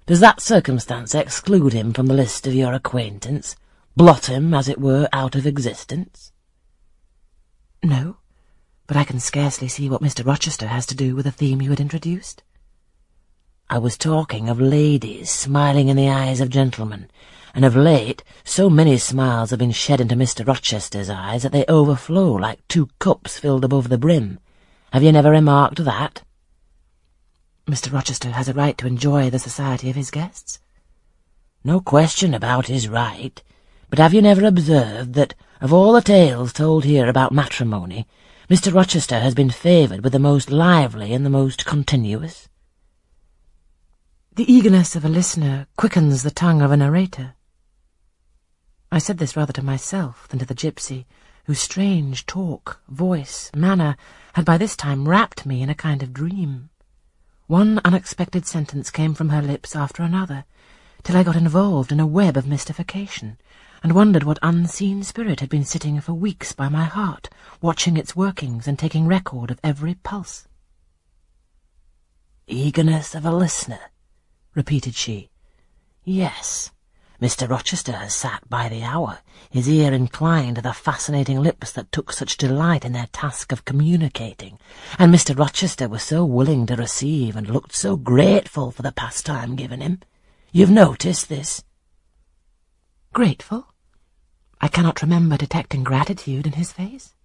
Does that circumstance exclude him from the list of your acquaintance? Blot him, as it were, out of existence?" "No, but I can scarcely see what Mr. Rochester has to do with the theme you had introduced." "I was talking of ladies smiling in the eyes of gentlemen, and of late so many smiles have been shed into Mr. Rochester's eyes that they overflow like 2 cups filled above the brim. Have you never remarked that?" "Mr. Rochester has a right to enjoy the society of his guests." "No question about his right, but have you never observed that, of all the tales told here about matrimony, Mr. Rochester has been favoured with the most lively and the most continuous?" "The eagerness of a listener quickens the tongue of a narrator." I said this rather to myself than to the gypsy, whose strange talk, voice, manner had by this time wrapped me in a kind of dream. One unexpected sentence came from her lips after another, till I got involved in a web of mystification, and wondered what unseen spirit had been sitting for weeks by my heart, watching its workings and taking record of every pulse. "Eagerness of a listener," repeated she. "Yes, Mr. Rochester has sat by the hour, his ear inclined to the fascinating lips that took such delight in their task of communicating, and Mr. Rochester was so willing to receive and looked so grateful for the pastime given him. You've noticed this?" "Grateful? I cannot remember detecting gratitude in his face."